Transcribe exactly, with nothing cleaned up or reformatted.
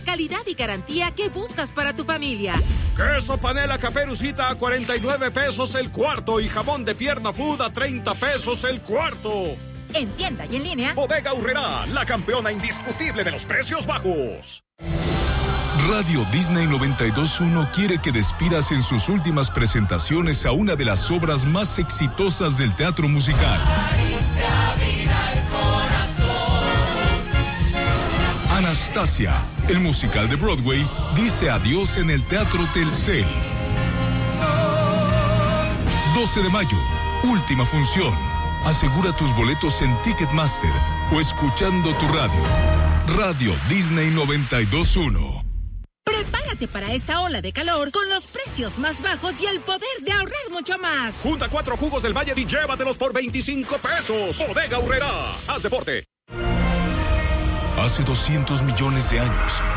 Calidad y garantía que buscas para tu familia. Queso panela Caperucita a cuarenta y nueve pesos el cuarto y jamón de pierna food a treinta pesos el cuarto. En tienda y en línea. Bodega Aurrerá, la campeona indiscutible de los precios bajos. Radio Disney noventa y dos punto uno quiere que despidas en sus últimas presentaciones a una de las obras más exitosas del teatro musical. Anastasia, el musical de Broadway, dice adiós en el Teatro Telcel. doce de mayo, última función. Asegura tus boletos en Ticketmaster o escuchando tu radio. Radio Disney noventa y dos punto uno. Prepárate para esta ola de calor con los precios más bajos y el poder de ahorrar mucho más. Junta cuatro jugos del Valle y llévatelos por veinticinco pesos. Bodega Aurrerá, haz deporte. Hace doscientos millones de años,